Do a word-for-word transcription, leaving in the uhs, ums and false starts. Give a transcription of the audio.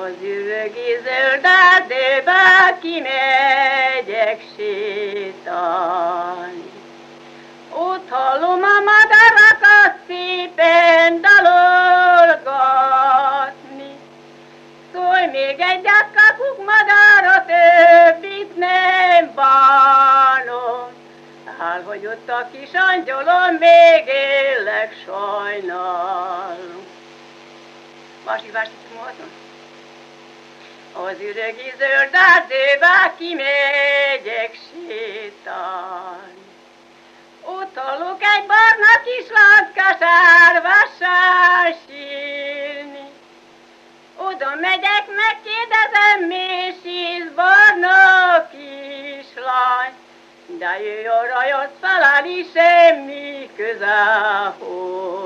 Az üvögi zöld erdőbe kimegyek sétálni. Ott hallom a madarakat szépen dalolgatni. Szólj még egyet, kapuk madár, a többit nem bánom. Elhogy ott a kis angyolom, még élek, sajnálom. Másik verset mondhatom? Az üregi zöld erdőbe kimegyek sétálni. Ott hallok egy barna kislányt sárvassal sírni. Oda megyek, megkérdezem, mi síz barna kislány. De ő a rajot felállni, semmi köze hozzá.